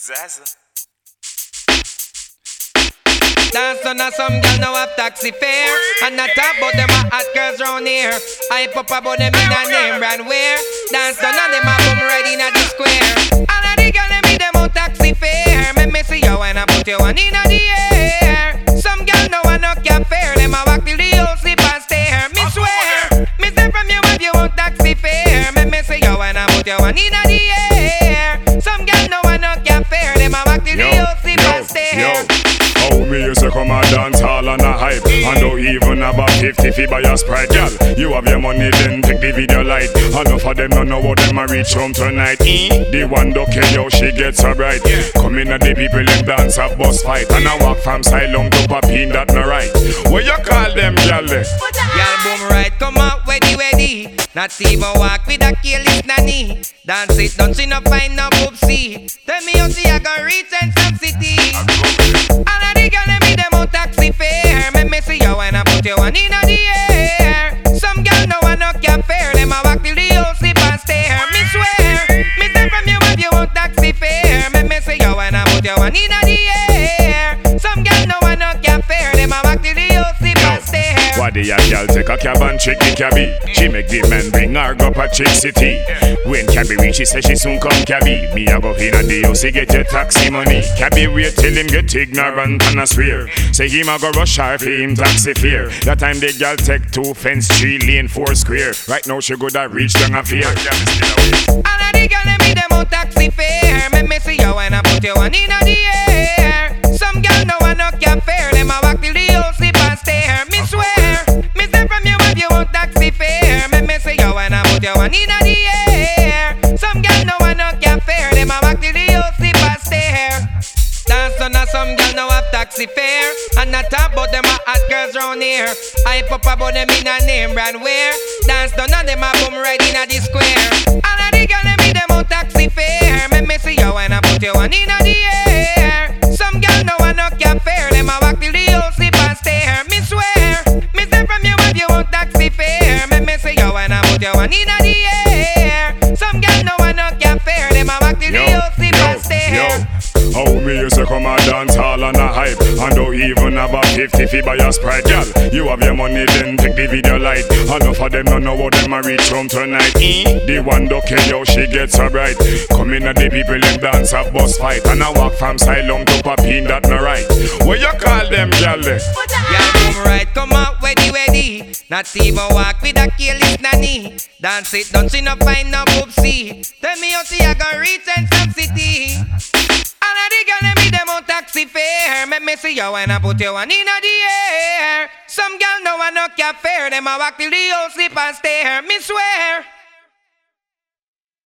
Zaza. Dance on some girl now have taxi fare. And not talk about them a hot girls round here. Hype up about them in a name brand wear. Dance on them a boom right in a the square. All of the girl them in them on taxi fare. Me see you when I put you one in the air. Some girl now a no cap fare. Them a walk till the whole sleep and stare. Me swear, me say from you if you want taxi fare. Me see you when I put you one in the air. Some girl now a no cap fare. Them a walk till the whole sleep and stare. How me used to come and dance hall on a hype. And don't even have a 50 fee by your Sprite, girl. You have your money, then take the video light. Enough of them don't know what them a reach home tonight. The one don't care how she gets so bright. Come in and the people them dance a bus fight. And I walk from Silong to Papine, that no right. What you call them, girl? Girl boom right, come out ready. Not even walk with a careless nanny. Dance it, don't see no find no poopsie. Tell me how see I go reach and some city. All of the girl them in them on taxi fare. Me see you when I put you one in the air. Some girl no one no cap fare. Them a walk till the whole sleep and stare. Me swear, me say from you if you want taxi fare. Me see you when I put you one in the air. Some girl no one no cap fare. Them a walk till the whole sleep and stare. Why the girl take a cab and trick the cabby? She make the man bring her up a Chick City. When cabby reach, she say she soon come cabby. Me a go in a the house, he get your taxi money. Cabby wait till him get ignorant and a swear. Say him a go rush her for him taxi fare. That time the girl take 2 fence, 3 lane, 4 square. Right now she good at reach down a fear. All of the girl them in them on taxi fare. Me see you when I put you one in the air. Some girl no one no cap fare. Them a walk till the whole sleep and stare. Me swear, me say from you if you want taxi fare. Me see you when I put you one in the air. Some girl no one no cap fare. Them a walk till the whole sleep and stare. Dance on some girl no have taxi fare. And not talk about them a hot girls round here. Hype up about them in a name brand wear. Dance down on them a boom right in a the square. All of the girl them in them on taxi fare. Me see you when I put you one in the air. Some girl no one no cap fare. Them a walk till the whole sleep and stare. Me swear, me say from you if you want taxi fare. Me see you when I put you one in the air. Some girl no one no cap fare. Them a walk till the whole sleep and stare. How me used to come and dance hall on a hype. And don't even have a 50 fee by your Sprite, girl. You have your money, then take the video light. Enough of them don't know what them a reach home tonight. The one don't care how she gets so bright. Come in and the people them dance a bus fight. And I walk from Silong to Papine, that no right. What you call them, girl? Girl boom right, come out ready. Not even walk with a careless nanny. Dance it, don't see no find no poopsie. Tell me how see I go reach and some city. All of the girl them in them on taxi fare. Me see you when I put you one in the air. Some girl no one no cap fare. Them a walk till the whole sleep and stare. Me swear,